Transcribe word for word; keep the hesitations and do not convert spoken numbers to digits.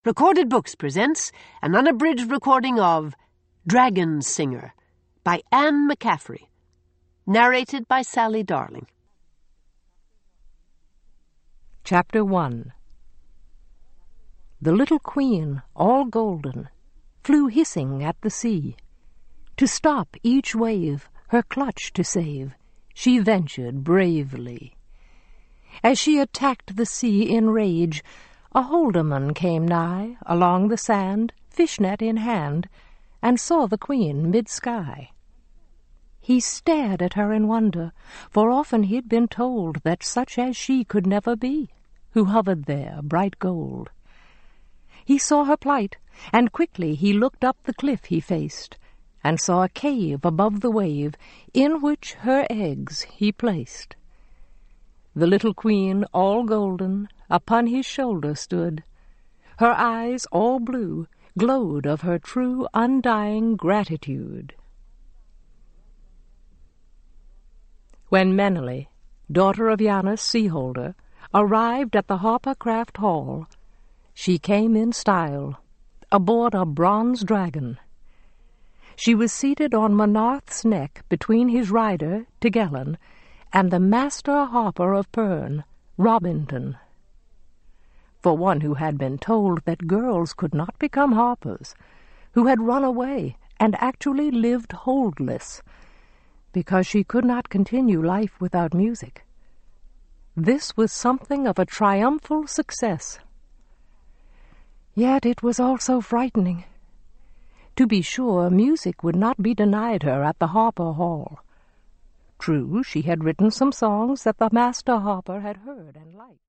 Recorded Books presents an unabridged recording of Dragon Singer by Anne McCaffrey, narrated by Sally Darling. Chapter one. The little queen, all golden, flew hissing at the sea. To stop each wave, her clutch to save, she ventured bravely. As she attacked the sea in rage, a holderman came nigh, along the sand, fishnet in hand, and saw the queen mid-sky. He stared at her in wonder, for often he'd been told that such as she could never be, who hovered there, bright gold. He saw her plight, and quickly he looked up the cliff he faced, and saw a cave above the wave, in which her eggs he placed. The little queen, all golden, upon his shoulder stood. Her eyes, all blue, glowed of her true, undying gratitude. When Menele, daughter of Janus Seaholder, arrived at the Harper Craft Hall, she came in style, aboard a bronze dragon. She was seated on Monarth's neck between his rider, Tigellin, and the master harper of Pern, Robinton. For one who had been told that girls could not become harpers, who had run away and actually lived holdless, because she could not continue life without music. This was something of a triumphal success. Yet it was also frightening. To be sure, music would not be denied her at the Harper Hall. True, she had written some songs that the master harper had heard and liked.